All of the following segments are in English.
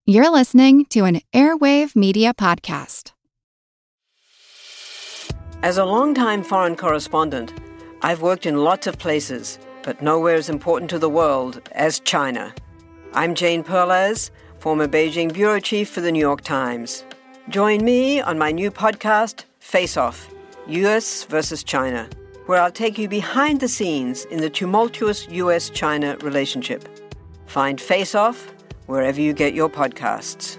You're listening to an Airwave Media Podcast. As a longtime foreign correspondent, I've worked in lots of places, but nowhere as important to the world as China. I'm Jane Perlez, former Beijing bureau chief for the New York Times. Join me on my new podcast, Face Off, U.S. versus China, where I'll take you behind the scenes in the tumultuous U.S.-China relationship. Find Face Off wherever you get your podcasts.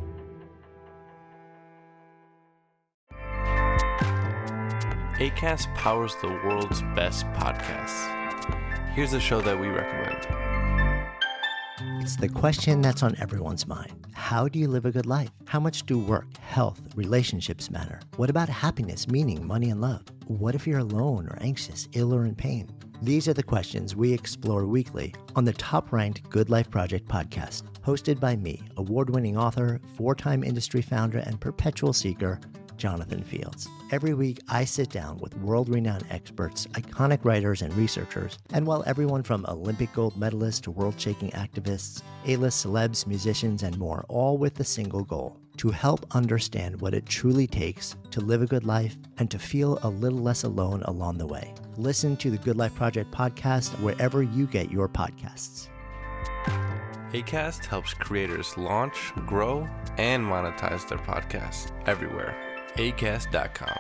Acast powers the world's best podcasts. Here's a show that we recommend. It's the question that's on everyone's mind. How do you live a good life? How much do work, health, relationships matter? What about happiness, meaning, money, and love? What if you're alone or anxious, ill or in pain? These are the questions we explore weekly on the top-ranked Good Life Project podcast, hosted by me, award-winning author, four-time industry founder, and perpetual seeker, Jonathan Fields. Every week, I sit down with world-renowned experts, iconic writers, and researchers, and while everyone from Olympic gold medalists to world-shaking activists, A-list celebs, musicians, and more, all with the single goal: to help understand what it truly takes to live a good life and to feel a little less alone along the way. Listen to the Good Life Project podcast wherever you get your podcasts. Acast helps creators launch, grow, and monetize their podcasts everywhere. Acast.com.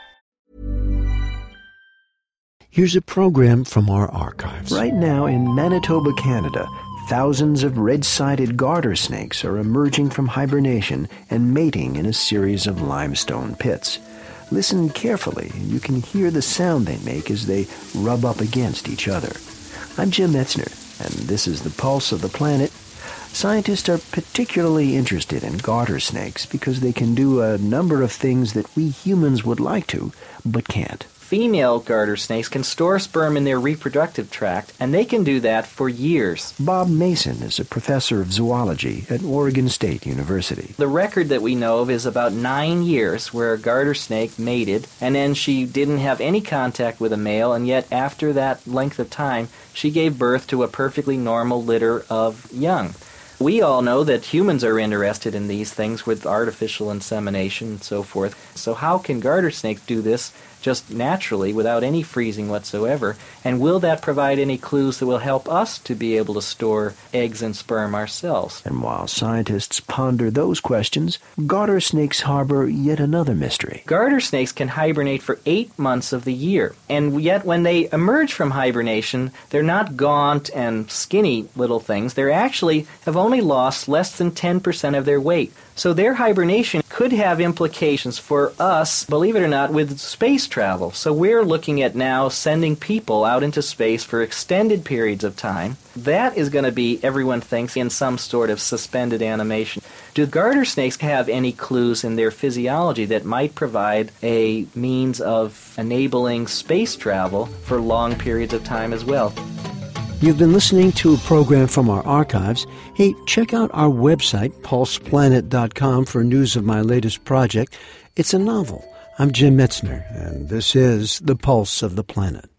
Here's a program from our archives. Right now in Manitoba, Canada, thousands of red-sided garter snakes are emerging from hibernation and mating in a series of limestone pits. Listen carefully, and you can hear the sound they make as they rub up against each other. I'm Jim Metzner, and this is the Pulse of the Planet. Scientists are particularly interested in garter snakes because they can do a number of things that we humans would like to, but can't. Female garter snakes can store sperm in their reproductive tract, and they can do that for years. Bob Mason is a professor of zoology at Oregon State University. The record that we know of is about 9 years where a garter snake mated, and then she didn't have any contact with a male, and yet after that length of time, she gave birth to a perfectly normal litter of young. We all know that humans are interested in these things with artificial insemination and so forth. So how can garter snakes do this just naturally without any freezing whatsoever? And will that provide any clues that will help us to be able to store eggs and sperm ourselves? And while scientists ponder those questions, garter snakes harbor yet another mystery. Garter snakes can hibernate for 8 months of the year, and yet when they emerge from hibernation, they're not gaunt and skinny little things. They actually have only lost less than 10% of their weight. So their hibernation could have implications for us, believe it or not, with space travel. So we're looking at now sending people out into space for extended periods of time. That is going to be, everyone thinks, in some sort of suspended animation. Do garter snakes have any clues in their physiology that might provide a means of enabling space travel for long periods of time as well? You've been listening to a program from our archives. Hey, check out our website, pulseplanet.com, for news of my latest project. It's a novel. I'm Jim Metzner, and this is The Pulse of the Planet.